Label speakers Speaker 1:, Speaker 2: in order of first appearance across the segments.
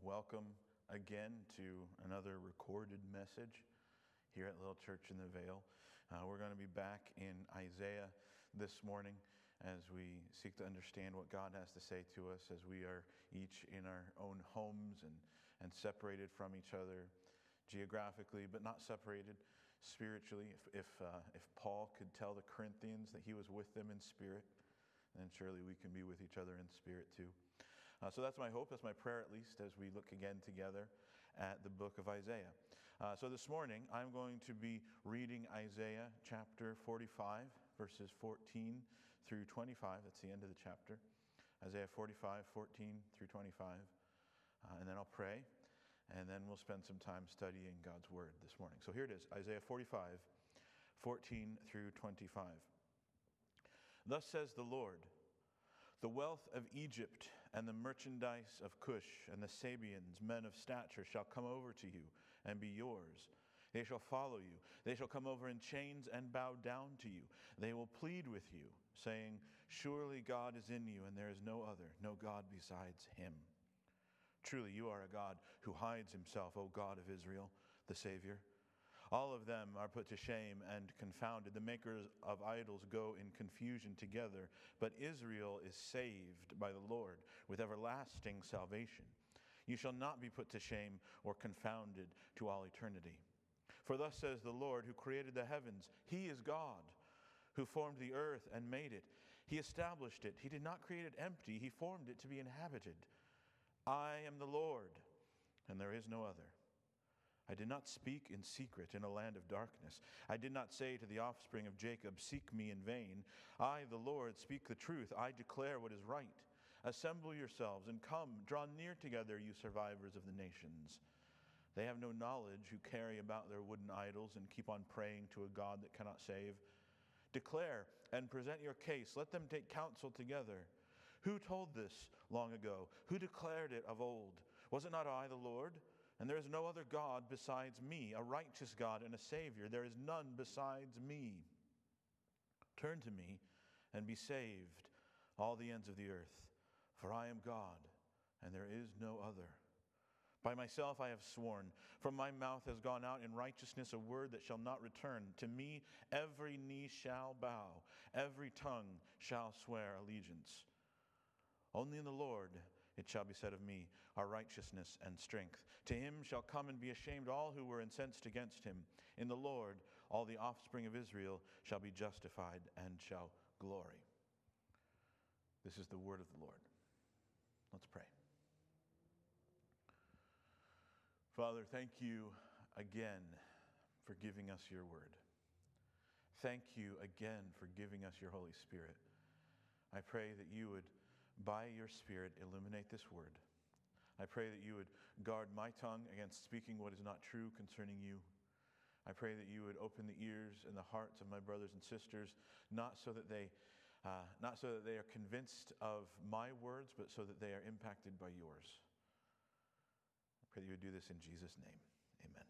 Speaker 1: welcome again to another recorded message here at Little Church in the Vale. We're going to be back in Isaiah this morning as we seek to understand what God has to say to us as we are each in our own homes and separated from each other geographically, but not separated spiritually. If Paul could tell the Corinthians that he was with them in spirit, then surely we can be with each other in spirit too. So that's my hope, that's my prayer at least, as we look again together at the book of Isaiah. So this morning, I'm going to be reading Isaiah chapter 45, verses 14 through 25. That's the end of the chapter. Isaiah 45, 14 through 25. And then I'll pray, and then we'll spend some time studying God's word this morning. So here it is, Isaiah 45, 14 through 25. Thus says the Lord, the wealth of Egypt and the merchandise of Cush and the Sabeans, men of stature, shall come over to you and be yours. They shall follow you. They shall come over in chains and bow down to you. They will plead with you, saying, surely God is in you, and there is no other, no God besides him. Truly, you are a God who hides himself, O God of Israel, the Savior. All of them are put to shame and confounded. The makers of idols go in confusion together. But Israel is saved by the Lord with everlasting salvation. You shall not be put to shame or confounded to all eternity. For thus says the Lord who created the heavens, he is God, who formed the earth and made it. He established it. He did not create it empty. He formed it to be inhabited. I am the Lord, and there is no other. I did not speak in secret in a land of darkness. I did not say to the offspring of Jacob, seek me in vain. I, the Lord, speak the truth. I declare what is right. Assemble yourselves and come, draw near together, you survivors of the nations. They have no knowledge who carry about their wooden idols and keep on praying to a God that cannot save. Declare and present your case. Let them take counsel together. Who told this long ago? Who declared it of old? Was it not I, the Lord? And there is no other God besides me, a righteous God and a Savior. There is none besides me. Turn to me and be saved, all the ends of the earth. For I am God, and there is no other. By myself I have sworn. From my mouth has gone out in righteousness a word that shall not return. To me every knee shall bow, every tongue shall swear allegiance. Only in the Lord it shall be said of me, our righteousness and strength. To him shall come and be ashamed all who were incensed against him. In the Lord all the offspring of Israel shall be justified and shall glory. This is the word of the Lord. Let's pray. Father, thank you again for giving us your word. Thank you again for giving us your Holy Spirit. I pray that you would, by your Spirit, illuminate this word. I pray that you would guard my tongue against speaking what is not true concerning you. I pray that you would open the ears and the hearts of my brothers and sisters, not so that they are convinced of my words, but so that they are impacted by yours. I pray that you would do this in Jesus' name. Amen.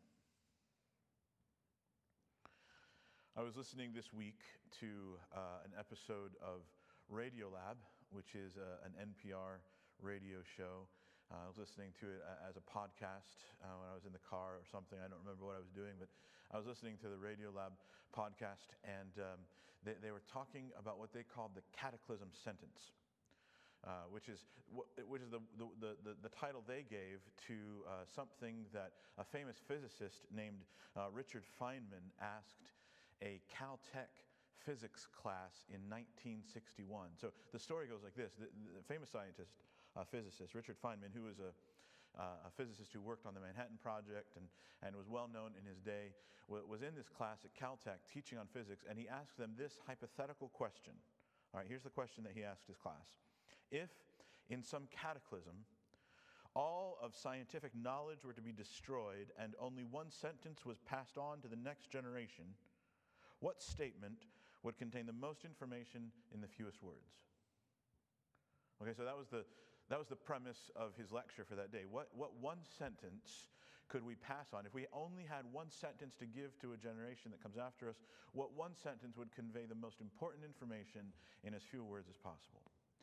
Speaker 1: I was listening this week to an episode of Radiolab, which is an NPR radio show. I was listening to it as a podcast when I was in the car or something. I don't remember what I was doing, but I was listening to the Radiolab podcast, and they were talking about what they called the cataclysm sentence, which is the title they gave to something that a famous physicist named Richard Feynman asked a Caltech physics class in 1961. So the story goes like this. The famous scientist, physicist, Richard Feynman, who was a physicist who worked on the Manhattan Project and was well known in his day, was in this class at Caltech teaching on physics, and he asked them this hypothetical question. All right, here's the question that he asked his class. If in some cataclysm all of scientific knowledge were to be destroyed and only one sentence was passed on to the next generation, what statement would contain the most information in the fewest words? Okay, so that was the premise of his lecture for that day. What one sentence could we pass on? If we only had one sentence to give to a generation that comes after us, what one sentence would convey the most important information in as few words as possible?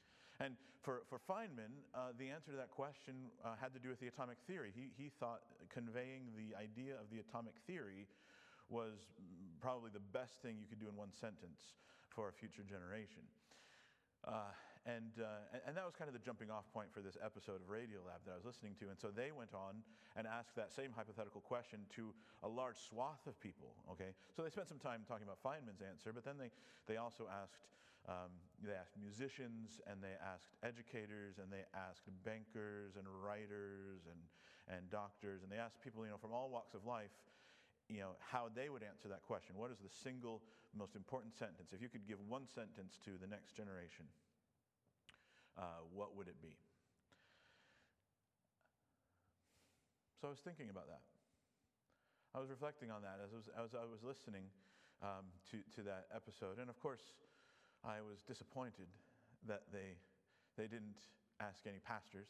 Speaker 1: And for Feynman, the answer to that question had to do with the atomic theory. He thought conveying the idea of the atomic theory was probably the best thing you could do in one sentence for a future generation. And that was kind of the jumping off point for this episode of Radiolab that I was listening to. And so they went on and asked that same hypothetical question to a large swath of people, okay? So they spent some time talking about Feynman's answer, but then they also asked, they asked musicians, and they asked educators, and they asked bankers and writers and doctors, and they asked people, from all walks of life, how they would answer that question. What is the single most important sentence? If you could give one sentence to the next generation, what would it be? So I was thinking about that. I was reflecting on that as I was listening to that episode. And of course, I was disappointed that they didn't ask any pastors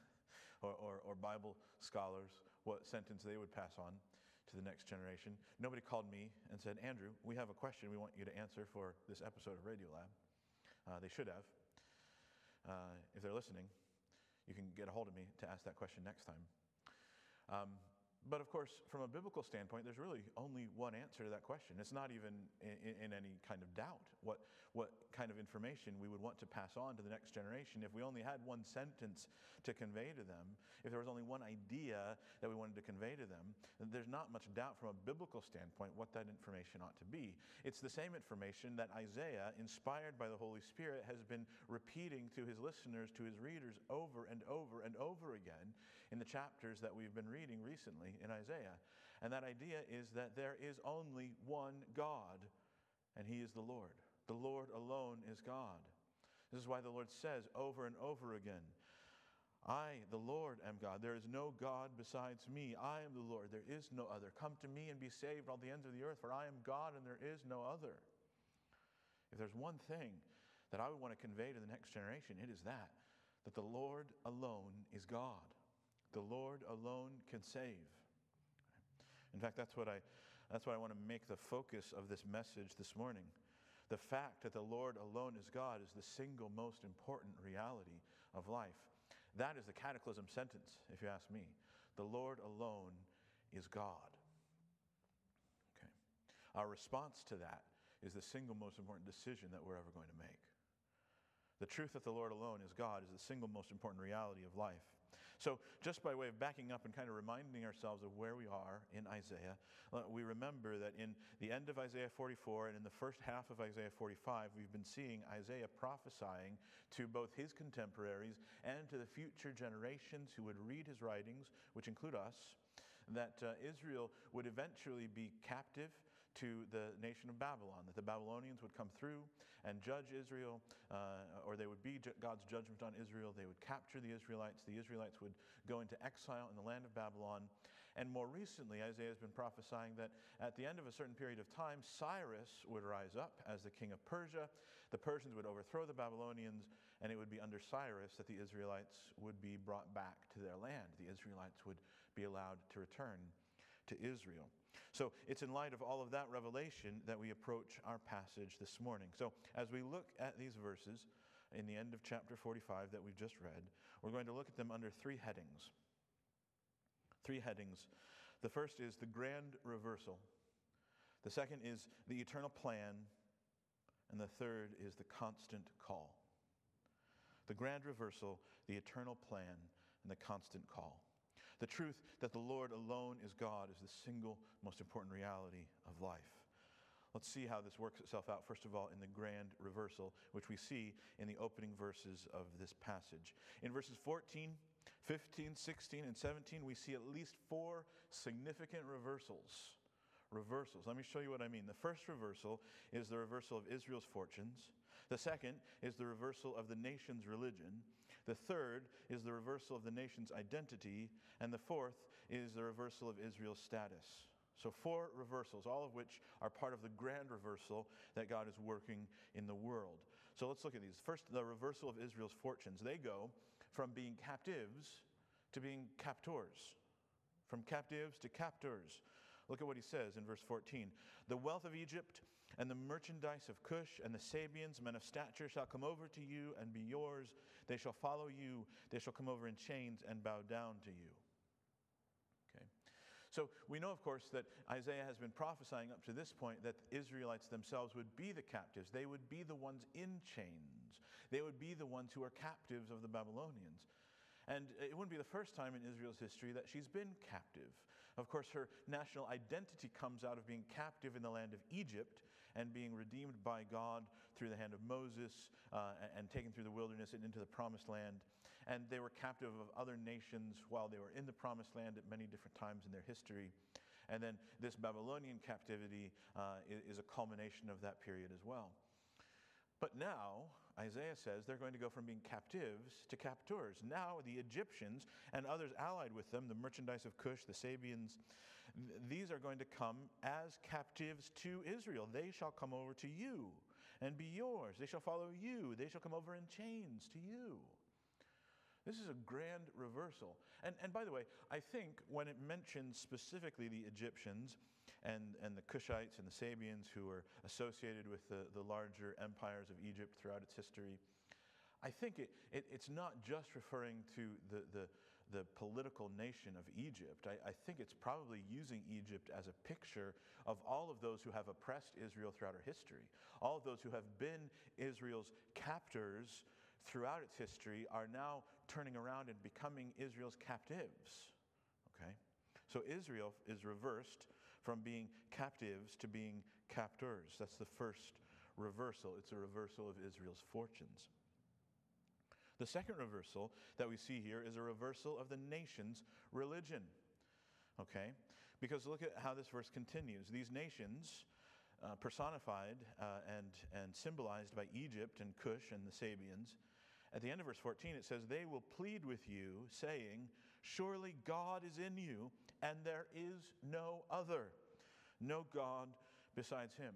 Speaker 1: or Bible scholars what sentence they would pass on to the next generation. Nobody called me and said, Andrew, we have a question we want you to answer for this episode of Radiolab. They should have. If they're listening, you can get a hold of me to ask that question next time. But of course, from a biblical standpoint, there's really only one answer to that question. It's not even in any kind of doubt what kind of information we would want to pass on to the next generation. If we only had one sentence to convey to them, if there was only one idea that we wanted to convey to them, then there's not much doubt from a biblical standpoint what that information ought to be. It's the same information that Isaiah, inspired by the Holy Spirit, has been repeating to his listeners, to his readers, over and over and over again in the chapters that we've been reading recently in Isaiah. And that idea is that there is only one God, and he is the Lord. The Lord alone is God. This is why the Lord says over and over again, I, the Lord, am God. There is no God besides me. I am the Lord. There is no other. Come to me and be saved, all the ends of the earth, for I am God and there is no other. If there's one thing that I would want to convey to the next generation, it is that the Lord alone is God. The Lord alone can save. In fact, that's what I want to make the focus of this message this morning. The fact that the Lord alone is God is the single most important reality of life. That is the cataclysm sentence, if you ask me. The Lord alone is God. Okay. Our response to that is the single most important decision that we're ever going to make. The truth that the Lord alone is God is the single most important reality of life. So just by way of backing up and kind of reminding ourselves of where we are in Isaiah, we remember that in the end of Isaiah 44 and in the first half of Isaiah 45, we've been seeing Isaiah prophesying to both his contemporaries and to the future generations who would read his writings, which include us, that Israel would eventually be captive to the nation of Babylon, that the Babylonians would come through and judge Israel, or they would be God's judgment on Israel. They would capture the Israelites. The Israelites would go into exile in the land of Babylon. And more recently, Isaiah has been prophesying that at the end of a certain period of time, Cyrus would rise up as the king of Persia. The Persians would overthrow the Babylonians, and it would be under Cyrus that the Israelites would be brought back to their land. The Israelites would be allowed to return to Israel. So it's in light of all of that revelation that we approach our passage this morning. So as we look at these verses in the end of chapter 45 that we've just read, we're going to look at them under three headings. Three headings. The first is the grand reversal. The second is the eternal plan. And the third is the constant call. The grand reversal, the eternal plan, and the constant call. The truth that the Lord alone is God is the single most important reality of life. Let's see how this works itself out, first of all, in the grand reversal, which we see in the opening verses of this passage. In verses 14, 15, 16, and 17, we see at least four significant reversals. Let me show you what I mean. The first reversal is the reversal of Israel's fortunes. The second is the reversal of the nation's religion. The third is the reversal of the nation's identity. And the fourth is the reversal of Israel's status. So four reversals, all of which are part of the grand reversal that God is working in the world. So let's look at these. First, the reversal of Israel's fortunes. They go from being captives to being captors. From captives to captors. Look at what he says in verse 14. The wealth of Egypt And the merchandise of Cush and the Sabians, men of stature, shall come over to you and be yours. They shall follow you. They shall come over in chains and bow down to you. Okay. So we know, of course, that Isaiah has been prophesying up to this point that the Israelites themselves would be the captives. They would be the ones in chains. They would be the ones who are captives of the Babylonians. And it wouldn't be the first time in Israel's history that she's been captive. Of course, her national identity comes out of being captive in the land of Egypt and being redeemed by God through the hand of Moses and taken through the wilderness and into the promised land. And they were captive of other nations while they were in the promised land at many different times in their history. And then this Babylonian captivity is a culmination of that period as well. But now, Isaiah says they're going to go from being captives to captors. Now the Egyptians and others allied with them, the merchandise of Cush, the Sabians, these are going to come as captives to Israel. They shall come over to you and be yours. They shall follow you. They shall come over in chains to you. This is a grand reversal. And by the way, I think when it mentions specifically the Egyptians and the Cushites and the Sabians who were associated with the larger empires of Egypt throughout its history, I think it's not just referring to the political nation of Egypt. I think it's probably using Egypt as a picture of all of those who have oppressed Israel throughout our history. All of those who have been Israel's captors throughout its history are now turning around and becoming Israel's captives. Okay? So Israel is reversed from being captives to being captors. That's the first reversal. It's a reversal of Israel's fortunes. The second reversal that we see here is a reversal of the nation's religion. Okay? Because look at how this verse continues. These nations, personified and symbolized by Egypt and Cush and the Sabians, at the end of verse 14 it says, they will plead with you, saying, surely God is in you, and there is no other, no God besides him.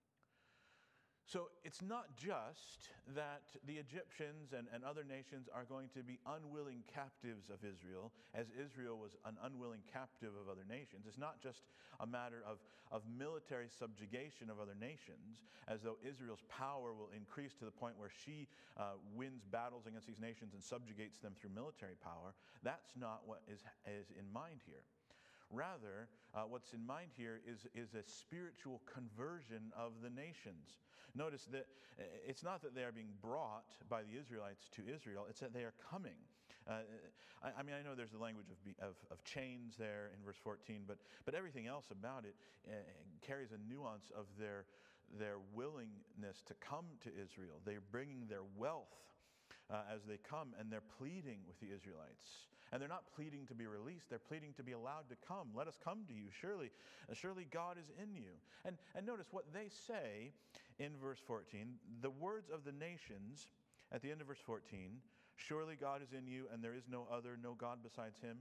Speaker 1: So it's not just that the Egyptians and other nations are going to be unwilling captives of Israel, as Israel was an unwilling captive of other nations. It's not just a matter of military subjugation of other nations, as though Israel's power will increase to the point where she wins battles against these nations and subjugates them through military power. That's not what is in mind here. Rather, what's in mind here is a spiritual conversion of the nations. Notice that it's not that they are being brought by the Israelites to Israel, it's that they are coming. I mean, I know there's the language of chains there in verse 14, but everything else about it carries a nuance of their willingness to come to Israel. They're bringing their wealth as they come, and they're pleading with the Israelites. And they're not pleading to be released, they're pleading to be allowed to come. Let us come to you. Surely God is in you. And notice what they say in verse 14. The words of the nations at the end of verse 14, surely God is in you, and there is no other, no God besides him.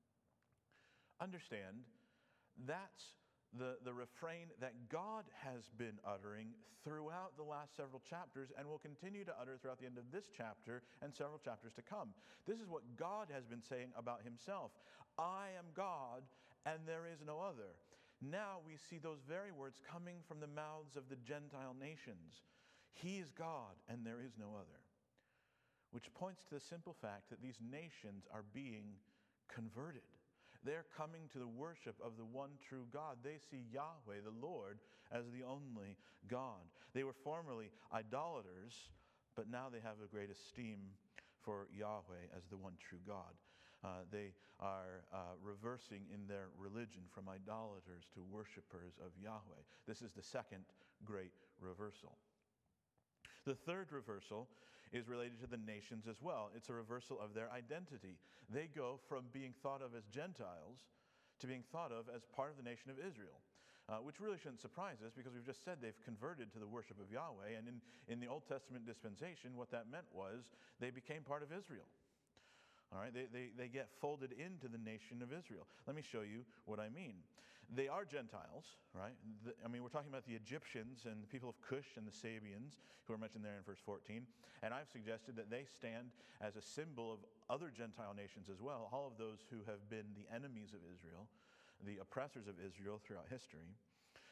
Speaker 1: Understand, that's the refrain that God has been uttering throughout the last several chapters and will continue to utter throughout the end of this chapter and several chapters to come. This is what God has been saying about himself. I am God and there is no other. Now we see those very words coming from the mouths of the Gentile nations. He is God and there is no other. Which points to the simple fact that these nations are being converted. They're coming to the worship of the one true God. They see Yahweh, the Lord, as the only God. They were formerly idolaters, but now they have a great esteem for Yahweh as the one true God. They are reversing in their religion from idolaters to worshipers of Yahweh. This is the second great reversal. The third reversal is related to the nations as well. It's a reversal of their identity. They go from being thought of as Gentiles to being thought of as part of the nation of Israel, which really shouldn't surprise us because we've just said they've converted to the worship of Yahweh. And in the Old Testament dispensation, what that meant was they became part of Israel. All right, they get folded into the nation of Israel. Let me show you what I mean. They are Gentiles, right? We're talking about the Egyptians and the people of Cush and the Sabians who are mentioned there in verse 14. And I've suggested that they stand as a symbol of other Gentile nations as well, all of those who have been the enemies of Israel, the oppressors of Israel throughout history.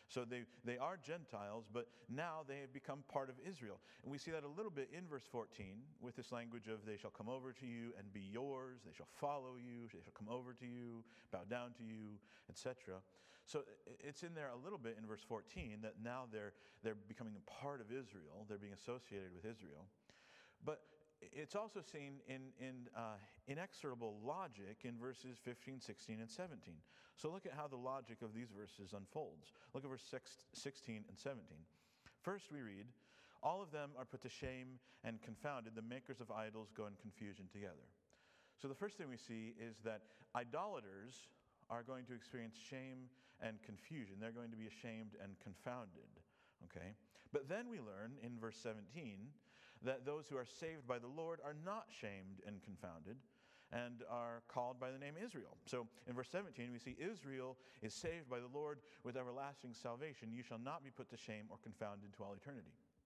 Speaker 1: So they are Gentiles, but now they have become part of Israel. And we see that a little bit in verse 14 with this language of they shall come over to you and be yours, they shall follow you, they shall come over to you, bow down to you, etc. So it's in there a little bit in verse 14 that now they're becoming a part of Israel, they're being associated with Israel. But it's also seen in inexorable logic in verses 15, 16, and 17. So look at how the logic of these verses unfolds. Look at verse 16 and 17. First we read, all of them are put to shame and confounded. The makers of idols go in confusion together. So the first thing we see is that idolaters are going to experience shame and confusion. They're going to be ashamed and confounded. Okay? But then we learn in verse 17 that those who are saved by the Lord are not shamed and confounded and are called by the name Israel. So in verse 17 we see Israel is saved by the Lord with everlasting salvation. You shall not be put to shame or confounded to all eternity.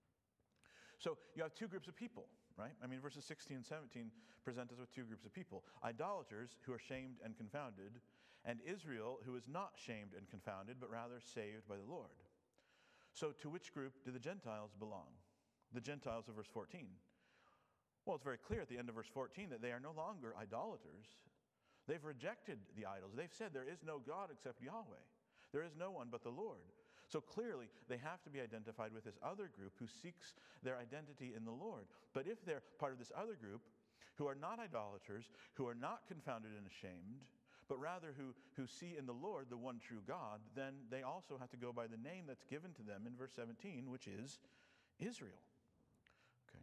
Speaker 1: So you have two groups of people, right? I mean, verses 16 and 17 present us with two groups of people. Idolaters who are shamed and confounded, and Israel who is not shamed and confounded, but rather saved by the Lord. So to which group do the Gentiles belong? The Gentiles of verse 14. Well, it's very clear at the end of verse 14 that they are no longer idolaters. They've rejected the idols. They've said there is no God except Yahweh. There is no one but the Lord. So clearly, they have to be identified with this other group who seeks their identity in the Lord. But if they're part of this other group who are not idolaters, who are not confounded and ashamed, but rather who see in the Lord the one true God, then they also have to go by the name that's given to them in verse 17, which is Israel. Okay,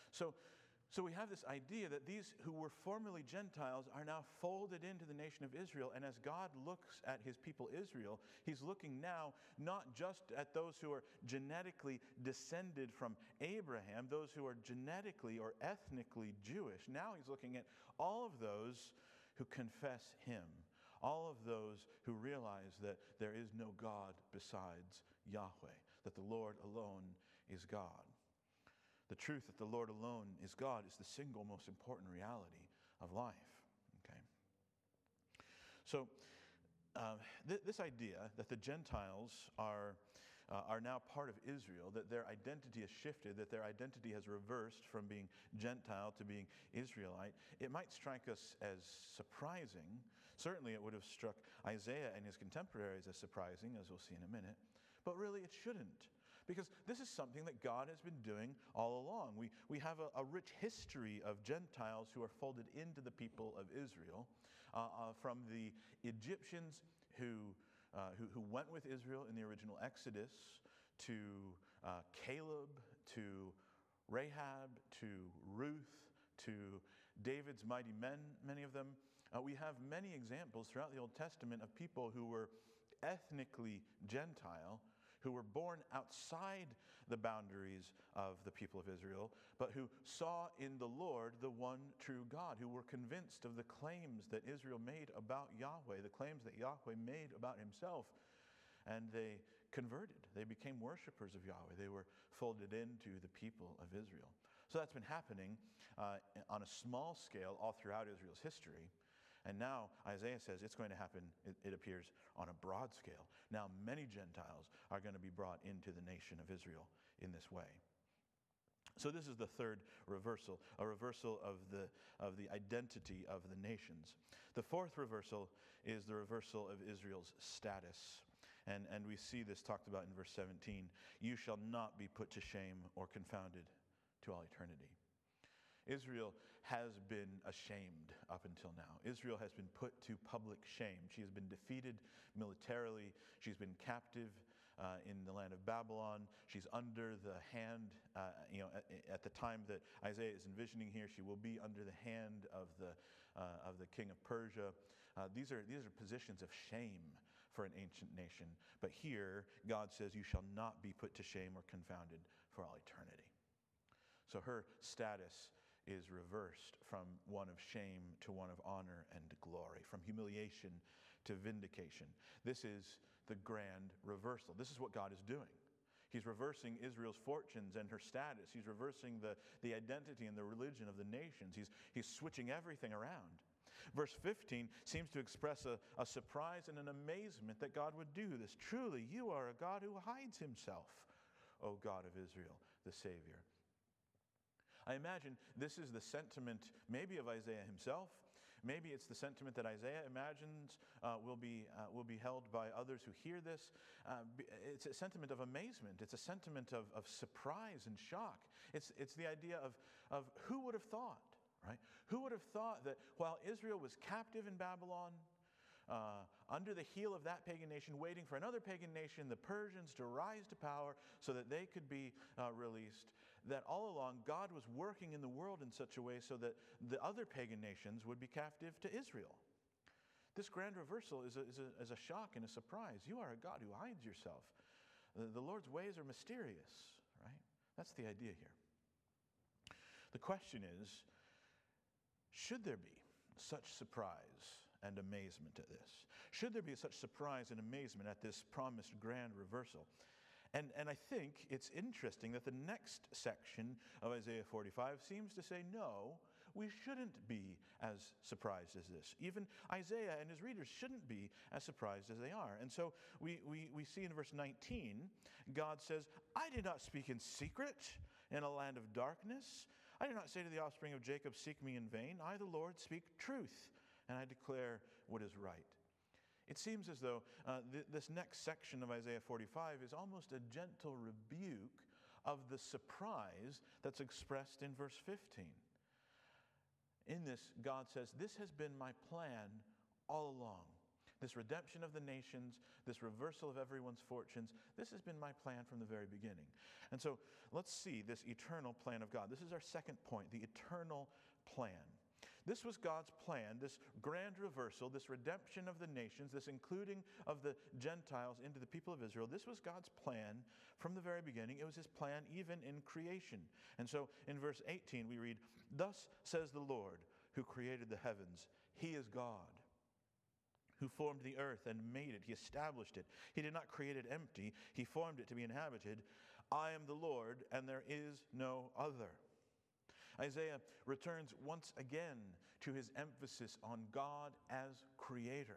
Speaker 1: so we have this idea that these who were formerly Gentiles are now folded into the nation of Israel, and as God looks at his people Israel, he's looking now not just at those who are genetically descended from Abraham, those who are genetically or ethnically Jewish. Now he's looking at all of those who confess him, all of those who realize that there is no God besides Yahweh, that the Lord alone is God. The truth that the Lord alone is God is the single most important reality of life. Okay. So this idea that the Gentiles are now part of Israel, that their identity has shifted, that their identity has reversed from being Gentile to being Israelite, it might strike us as surprising. Certainly it would have struck Isaiah and his contemporaries as surprising, as we'll see in a minute. But really it shouldn't. Because this is something that God has been doing all along. We have a rich history of Gentiles who are folded into the people of Israel, from the Egyptians who went with Israel in the original Exodus, to Caleb, to Rahab, to Ruth, to David's mighty men, many of them. We have many examples throughout the Old Testament of people who were ethnically Gentile, who were born outside the boundaries of the people of Israel, but who saw in the Lord the one true God, who were convinced of the claims that Israel made about Yahweh, the claims that Yahweh made about himself, and they converted. They became worshipers of Yahweh. They were folded into the people of Israel. So that's been happening on a small scale all throughout Israel's history. And now Isaiah says it's going to happen, it appears, on a broad scale. Now many Gentiles are going to be brought into the nation of Israel in this way. So this is the third reversal, a reversal of the identity of the nations. The fourth reversal is the reversal of Israel's status. And we see this talked about in verse 17. You shall not be put to shame or confounded to all eternity. Israel has been ashamed up until now. Israel has been put to public shame. She has been defeated militarily. She's been captive in the land of Babylon. She's under the hand, at the time that Isaiah is envisioning here, she will be under the hand of the king of Persia. These are positions of shame for an ancient nation. But here, God says, you shall not be put to shame or confounded for all eternity. So her status is reversed from one of shame to one of honor and glory, from humiliation to vindication. This is the grand reversal. This is what God is doing. He's reversing Israel's fortunes and her status. He's reversing the identity and the religion of the nations. He's switching everything around. Verse 15 seems to express a surprise and an amazement that God would do this. Truly, you are a God who hides himself, O God of Israel, the Savior. I imagine this is the sentiment maybe of Isaiah himself. Maybe it's the sentiment that Isaiah imagines will be held by others who hear this. It's a sentiment of amazement. It's a sentiment of surprise and shock. It's the idea of who would have thought, right? Who would have thought that while Israel was captive in Babylon, under the heel of that pagan nation, waiting for another pagan nation, the Persians, to rise to power so that they could be released, that all along God was working in the world in such a way so that the other pagan nations would be captive to Israel. This grand reversal is a shock and a surprise. You are a God who hides yourself. The Lord's ways are mysterious, right? That's the idea here. The question is, should there be such surprise and amazement at this? Should there be such surprise and amazement at this promised grand reversal? And I think it's interesting that the next section of Isaiah 45 seems to say, no, we shouldn't be as surprised as this. Even Isaiah and his readers shouldn't be as surprised as they are. And so we see in verse 19, God says, I did not speak in secret in a land of darkness. I did not say to the offspring of Jacob, seek me in vain. I, the Lord, speak truth, and I declare what is right. It seems as though this next section of Isaiah 45 is almost a gentle rebuke of the surprise that's expressed in verse 15. In this, God says, this has been my plan all along. This redemption of the nations, this reversal of everyone's fortunes, this has been my plan from the very beginning. And so let's see this eternal plan of God. This is our second point, the eternal plan. This was God's plan, this grand reversal, this redemption of the nations, this including of the Gentiles into the people of Israel. This was God's plan from the very beginning. It was his plan even in creation. And so in verse 18 we read, thus says the Lord who created the heavens. He is God who formed the earth and made it. He established it. He did not create it empty. He formed it to be inhabited. I am the Lord, and there is no other. Isaiah returns once again to his emphasis on God as creator.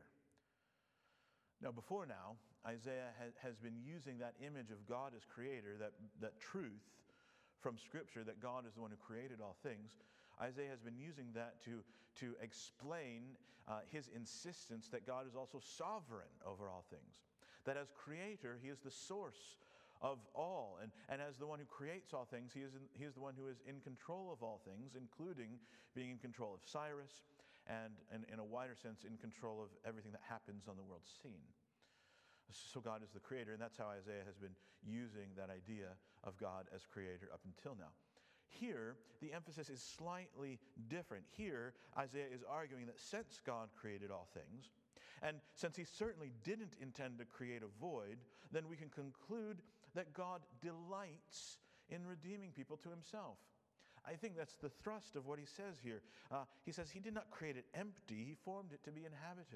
Speaker 1: Now, before now, Isaiah has been using that image of God as creator, that truth from Scripture that God is the one who created all things. Isaiah has been using that to explain his insistence that God is also sovereign over all things. That as creator, he is the source of all. And as the one who creates all things, he is the one who is in control of all things, including being in control of Cyrus and in a wider sense, in control of everything that happens on the world scene. So God is the creator, and that's how Isaiah has been using that idea of God as creator up until now. Here, the emphasis is slightly different. Here, Isaiah is arguing that since God created all things, and since he certainly didn't intend to create a void, then we can conclude that God delights in redeeming people to himself. I think that's the thrust of what he says here. He says he did not create it empty, he formed it to be inhabited.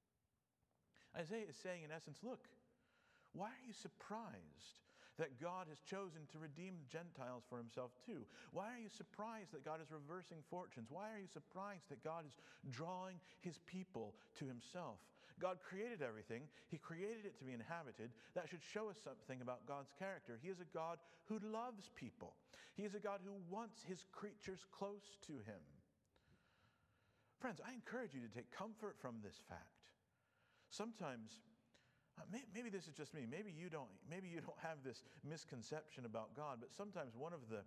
Speaker 1: Isaiah is saying, in essence, look, why are you surprised that God has chosen to redeem Gentiles for himself too? Why are you surprised that God is reversing fortunes? Why are you surprised that God is drawing his people to himself? God created everything. He created it to be inhabited. That should show us something about God's character. He is a God who loves people. He is a God who wants his creatures close to him. Friends, I encourage you to take comfort from this fact. Sometimes, maybe this is just me. Maybe you don't have this misconception about God. But sometimes one of the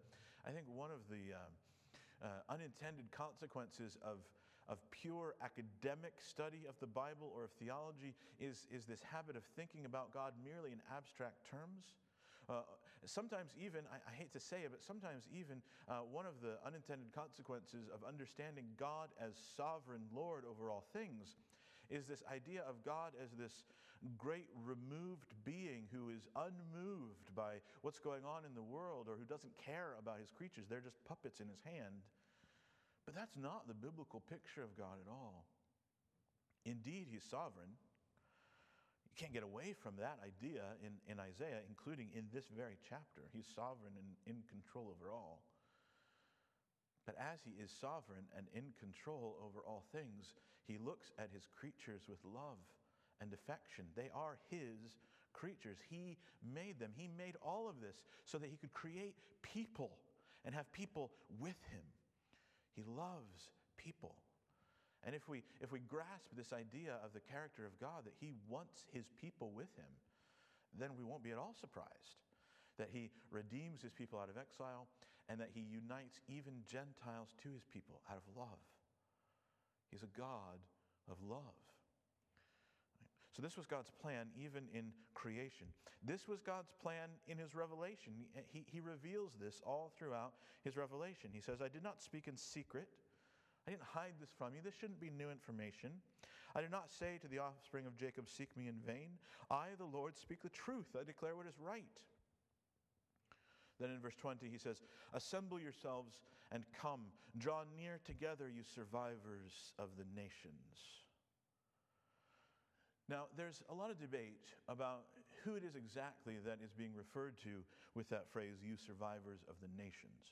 Speaker 1: unintended consequences of pure academic study of the Bible or of theology is this habit of thinking about God merely in abstract terms. Sometimes even, I hate to say it, but sometimes even one of the unintended consequences of understanding God as sovereign Lord over all things is this idea of God as this great removed being who is unmoved by what's going on in the world, or who doesn't care about his creatures. They're just puppets in his hand. But that's not the biblical picture of God at all. Indeed, he's sovereign. You can't get away from that idea in Isaiah, including in this very chapter. He's sovereign and in control over all. But as he is sovereign and in control over all things, he looks at his creatures with love and affection. They are his creatures. He made them. He made all of this so that he could create people and have people with him. He loves people. And if we grasp this idea of the character of God, that he wants his people with him, then we won't be at all surprised that he redeems his people out of exile and that he unites even Gentiles to his people out of love. He's a God of love. So this was God's plan even in creation. This was God's plan in his revelation. He reveals this all throughout his revelation. He says, I did not speak in secret. I didn't hide this from you. This shouldn't be new information. I did not say to the offspring of Jacob, seek me in vain. I, the Lord, speak the truth. I declare what is right. Then in verse 20 he says, assemble yourselves and come. Draw near together, you survivors of the nations. Now, there's a lot of debate about who it is exactly that is being referred to with that phrase, you survivors of the nations.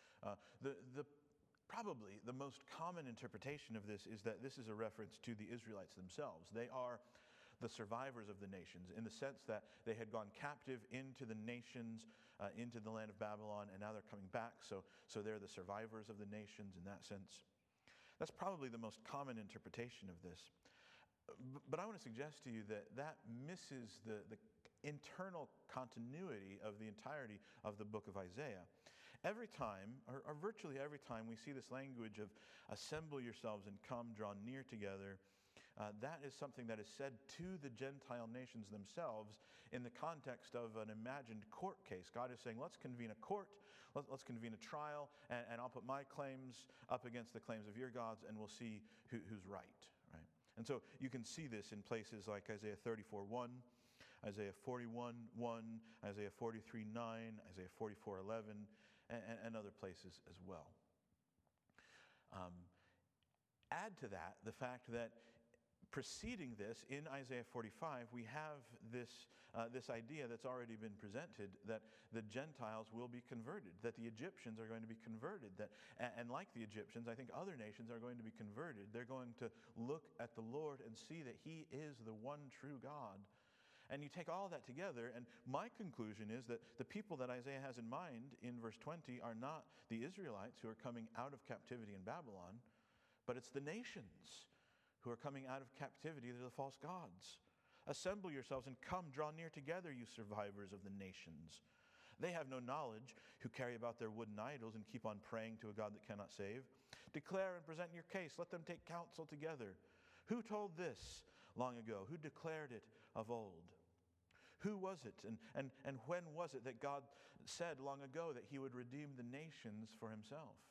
Speaker 1: Probably the most common interpretation of this is that this is a reference to the Israelites themselves. They are the survivors of the nations in the sense that they had gone captive into the nations, into the land of Babylon, and now they're coming back. So they're the survivors of the nations in that sense. That's probably the most common interpretation of this. But I want to suggest to you that that misses the internal continuity of the entirety of the book of Isaiah. Every time, or virtually every time, we see this language of assemble yourselves and come, draw near together. That is something that is said to the Gentile nations themselves in the context of an imagined court case. God is saying, let's convene a court, let's convene a trial, and I'll put my claims up against the claims of your gods, and we'll see who's right. And so you can see this in places like Isaiah 34:1, Isaiah 41:1, Isaiah 43:9, Isaiah 44:11, and other places as well. Add to that the fact that preceding this, in Isaiah 45, we have this idea that's already been presented, that the Gentiles will be converted, that the Egyptians are going to be converted, and like the Egyptians, I think other nations are going to be converted. They're going to look at the Lord and see that he is the one true God. And you take all that together, and my conclusion is that the people that Isaiah has in mind in verse 20 are not the Israelites who are coming out of captivity in Babylon, but it's the nations who are coming out of captivity to the false gods. Assemble yourselves and come, draw near together, you survivors of the nations. They have no knowledge who carry about their wooden idols and keep on praying to a God that cannot save. Declare and present your case. Let them take counsel together. Who told this long ago? Who declared it of old? Who was it and when was it that God said long ago that he would redeem the nations for himself?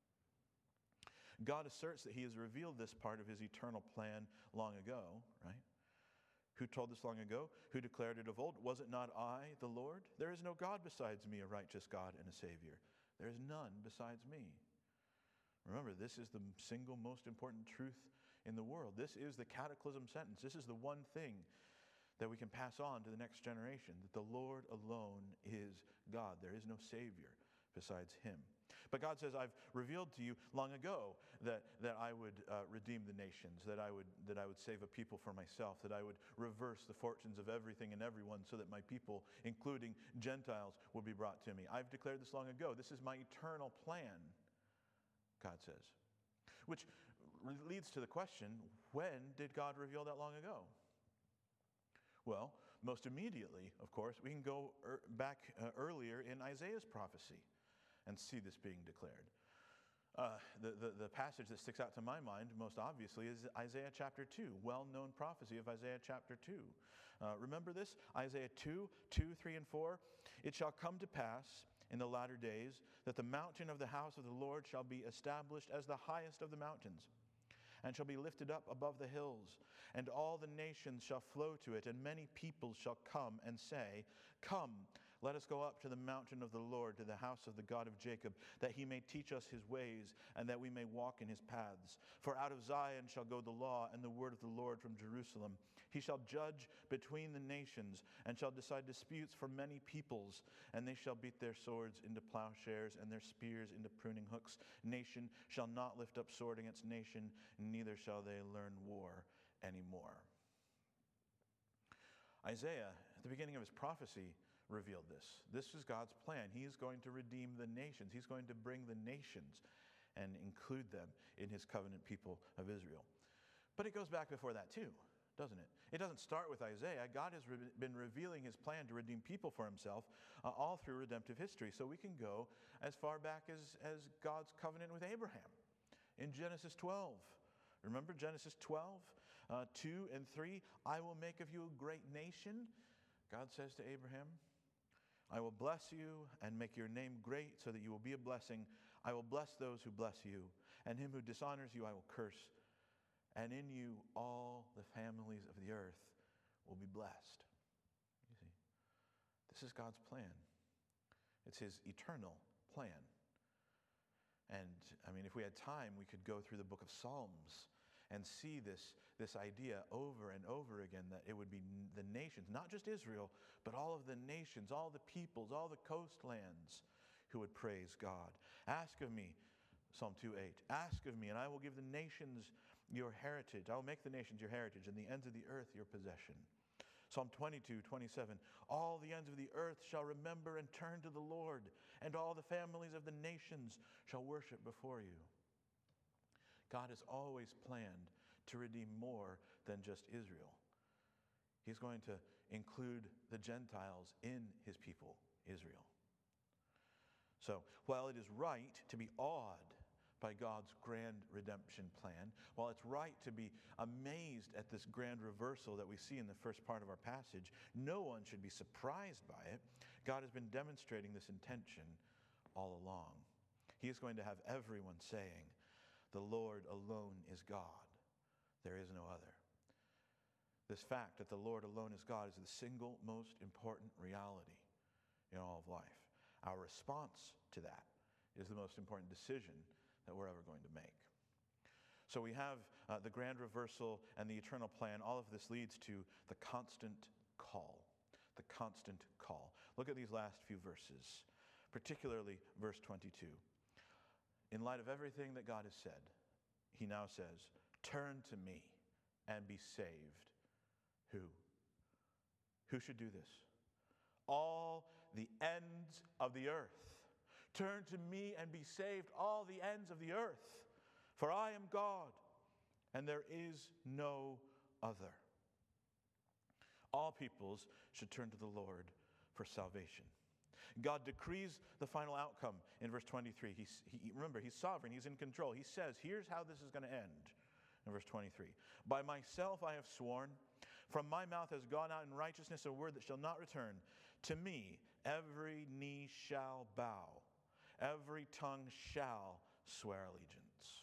Speaker 1: God asserts that he has revealed this part of his eternal plan long ago, right? Who told this long ago? Who declared it of old? Was it not I, the Lord? There is no God besides me, a righteous God and a Savior. There is none besides me. Remember, this is the single most important truth in the world. This is the cataclysm sentence. This is the one thing that we can pass on to the next generation, that the Lord alone is God. There is no Savior besides him. But God says, I've revealed to you long ago that I would redeem the nations, that I would save a people for myself, that I would reverse the fortunes of everything and everyone so that my people, including Gentiles, will be brought to me. I've declared this long ago. This is my eternal plan, God says. Which leads to the question, when did God reveal that long ago? Well, most immediately, of course, we can go back earlier in Isaiah's prophecy and see this being declared. The passage that sticks out to my mind most obviously is Isaiah chapter 2, well-known prophecy of Isaiah chapter 2. Remember this? Isaiah 2, 3, and 4. It shall come to pass in the latter days that the mountain of the house of the Lord shall be established as the highest of the mountains, and shall be lifted up above the hills, and all the nations shall flow to it, and many peoples shall come and say, Come, Let us go up to the mountain of the Lord, to the house of the God of Jacob, that he may teach us his ways, and that we may walk in his paths. For out of Zion shall go the law and the word of the Lord from Jerusalem. He shall judge between the nations, and shall decide disputes for many peoples. And they shall beat their swords into plowshares, and their spears into pruning hooks. Nation shall not lift up sword against nation, neither shall they learn war anymore. Isaiah, at the beginning of his prophecy, revealed this. This is God's plan. He is going to redeem the nations. He's going to bring the nations and include them in his covenant people of Israel. But it goes back before that too, doesn't it? It doesn't start with Isaiah. God has been revealing his plan to redeem people for himself all through redemptive history. So we can go as far back as God's covenant with Abraham in Genesis 12. Remember Genesis 12, 2 and 3? I will make of you a great nation, God says to Abraham. I will bless you and make your name great so that you will be a blessing. I will bless those who bless you, and him who dishonors you I will curse. And in you all the families of the earth will be blessed. You see, this is God's plan. It's his eternal plan. And I mean, if we had time, we could go through the book of Psalms and see this idea over and over again, that it would be the nations, not just Israel, but all of the nations, all the peoples, all the coastlands who would praise God. Ask of me, Psalm 2:8, ask of me, and I will give the nations your heritage. I will make the nations your heritage, and the ends of the earth your possession. Psalm 22:27, all the ends of the earth shall remember and turn to the Lord, and all the families of the nations shall worship before you. God has always planned to redeem more than just Israel. He's going to include the Gentiles in his people, Israel. So, while it is right to be awed by God's grand redemption plan, while it's right to be amazed at this grand reversal that we see in the first part of our passage, no one should be surprised by it. God has been demonstrating this intention all along. He is going to have everyone saying, the Lord alone is God. There is no other. This fact that the Lord alone is God is the single most important reality in all of life. Our response to that is the most important decision that we're ever going to make. So we have the grand reversal and the eternal plan. All of this leads to the constant call. The constant call. Look at these last few verses, particularly verse 22. In light of everything that God has said, he now says, turn to me and be saved. Who? Who should do this? All the ends of the earth. Turn to me and be saved, all the ends of the earth. For I am God, and there is no other. All peoples should turn to the Lord for salvation. God decrees the final outcome in verse 23. Remember, he's sovereign. He's in control. He says, here's how this is going to end in verse 23. By myself I have sworn, from my mouth has gone out in righteousness a word that shall not return. To me every knee shall bow, every tongue shall swear allegiance.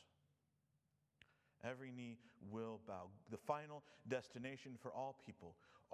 Speaker 1: Every knee will bow. The final destination for all people,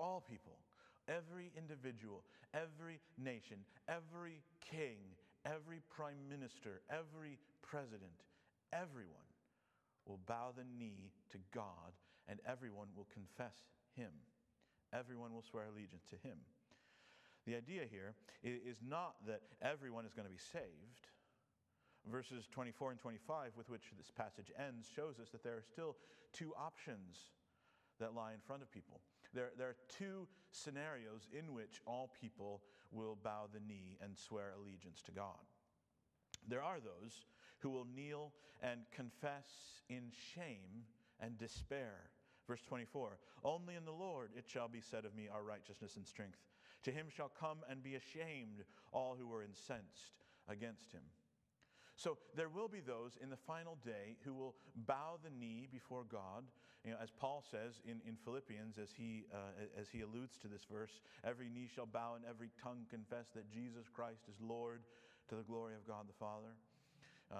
Speaker 1: every individual, every nation, every king, every prime minister, every president, everyone will bow the knee to God, and everyone will confess him. Everyone will swear allegiance to him. The idea here is not that everyone is going to be saved. Verses 24 and 25, with which this passage ends, shows us that there are still two options that lie in front of people. There are two scenarios in which all people will bow the knee and swear allegiance to God. There are those who will kneel and confess in shame and despair. Verse 24, only in the Lord it shall be said of me are righteousness and strength. To him shall come and be ashamed all who were incensed against him. So there will be those in the final day who will bow the knee before God. As Paul says in Philippians, as he alludes to this verse, every knee shall bow and every tongue confess that Jesus Christ is Lord, to the glory of God the Father.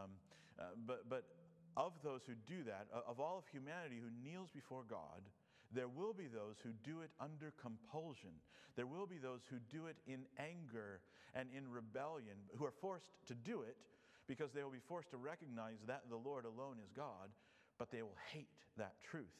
Speaker 1: But of those who do that, of all of humanity who kneels before God, There will be those who do it under compulsion. There will be those who do it in anger and in rebellion, who are forced to do it because they will be forced to recognize that the Lord alone is God, but they will hate that truth.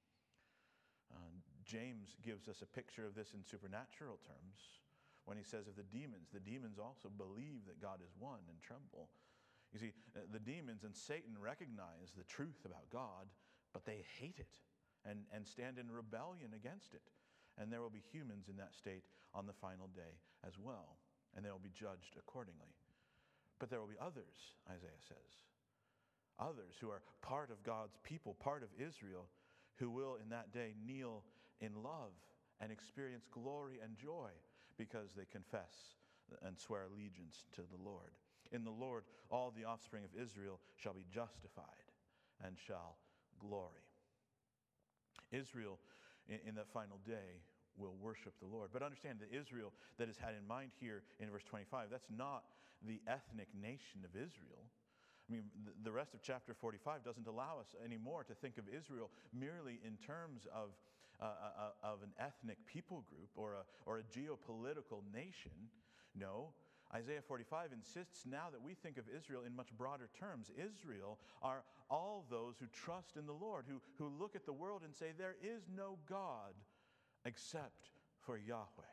Speaker 1: James gives us a picture of this in supernatural terms when he says of the demons also believe that God is one and tremble. You see, the demons and Satan recognize the truth about God, but they hate it and stand in rebellion against it. And there will be humans in that state on the final day as well, and they will be judged accordingly. But there will be others, Isaiah says, others who are part of God's people, part of Israel, who will in that day kneel in love and experience glory and joy because they confess and swear allegiance to the Lord. In the Lord, all the offspring of Israel shall be justified and shall glory. Israel, in that final day, will worship the Lord. But understand that Israel that is had in mind here in verse 25, that's not the ethnic nation of Israel. I mean, the rest of chapter 45 doesn't allow us anymore to think of Israel merely in terms of an ethnic people group or a geopolitical nation. No, Isaiah 45 insists now that we think of Israel in much broader terms. Israel are all those who trust in the Lord, who look at the world and say, there is no God except for Yahweh.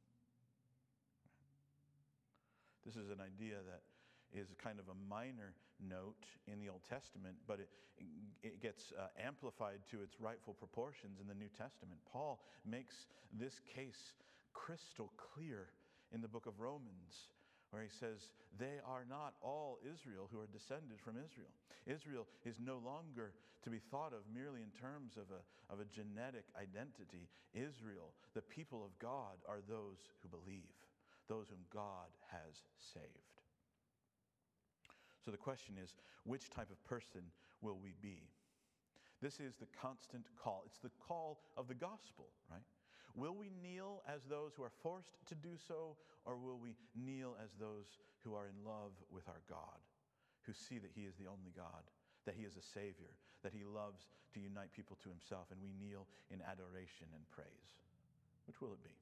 Speaker 1: This is an idea that is kind of a minor note in the Old Testament, but it gets amplified to its rightful proportions in the New Testament. Paul makes this case crystal clear in the book of Romans, where he says, they are not all Israel who are descended from Israel. Israel is no longer to be thought of merely in terms of a genetic identity. Israel, the people of God, are those who believe, those whom God has saved. So the question is, which type of person will we be? This is the constant call. It's the call of the gospel, right? Will we kneel as those who are forced to do so, or will we kneel as those who are in love with our God, who see that He is the only God, that He is a Savior, that He loves to unite people to Himself, and we kneel in adoration and praise? Which will it be?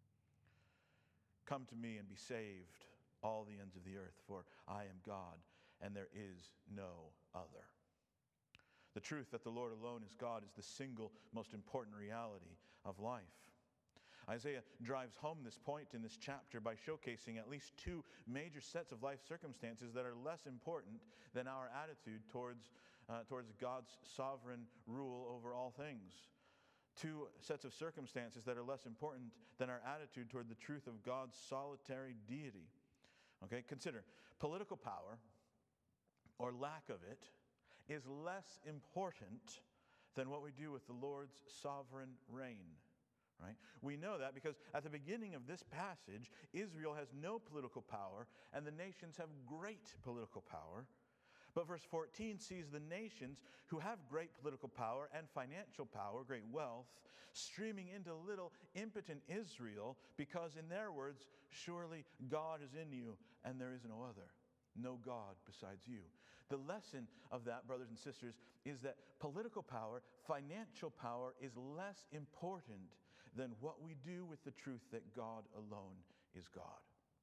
Speaker 1: Come to me and be saved, all the ends of the earth, for I am God, and there is no other. The truth that the Lord alone is God is the single most important reality of life. Isaiah drives home this point in this chapter by showcasing at least two major sets of life circumstances that are less important than our attitude towards God's sovereign rule over all things. Two sets of circumstances that are less important than our attitude toward the truth of God's solitary deity. Okay, consider political power, or lack of it, is less important than what we do with the Lord's sovereign reign. Right? We know that because at the beginning of this passage, Israel has no political power and the nations have great political power. But verse 14 sees the nations who have great political power and financial power, great wealth, streaming into little impotent Israel because, in their words, surely God is in you and there is no other. No God besides you. The lesson of that, brothers and sisters, is that political power, financial power, is less important than what we do with the truth that God alone is God.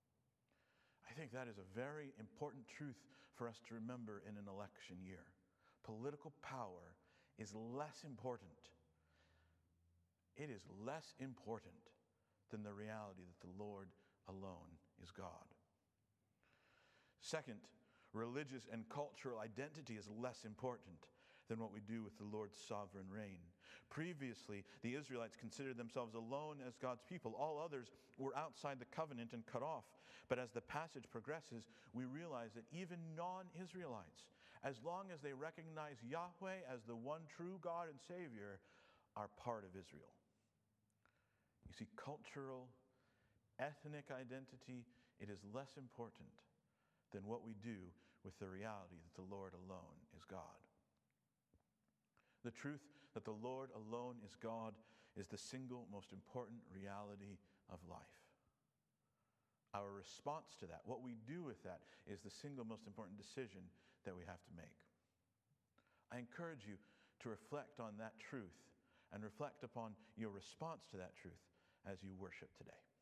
Speaker 1: I think that is a very important truth for us to remember in an election year. Political power is less important. It is less important than the reality that the Lord alone is God. Second, religious and cultural identity is less important than what we do with the Lord's sovereign reign. Previously, the Israelites considered themselves alone as God's people. All others were outside the covenant and cut off. But as the passage progresses, we realize that even non-Israelites, as long as they recognize Yahweh as the one true God and Savior, are part of Israel. You see, cultural, ethnic identity, it is less important than what we do with the reality that the Lord alone is God. The truth that the Lord alone is God is the single most important reality of life. Our response to that, what we do with that, is the single most important decision that we have to make. I encourage you to reflect on that truth and reflect upon your response to that truth as you worship today.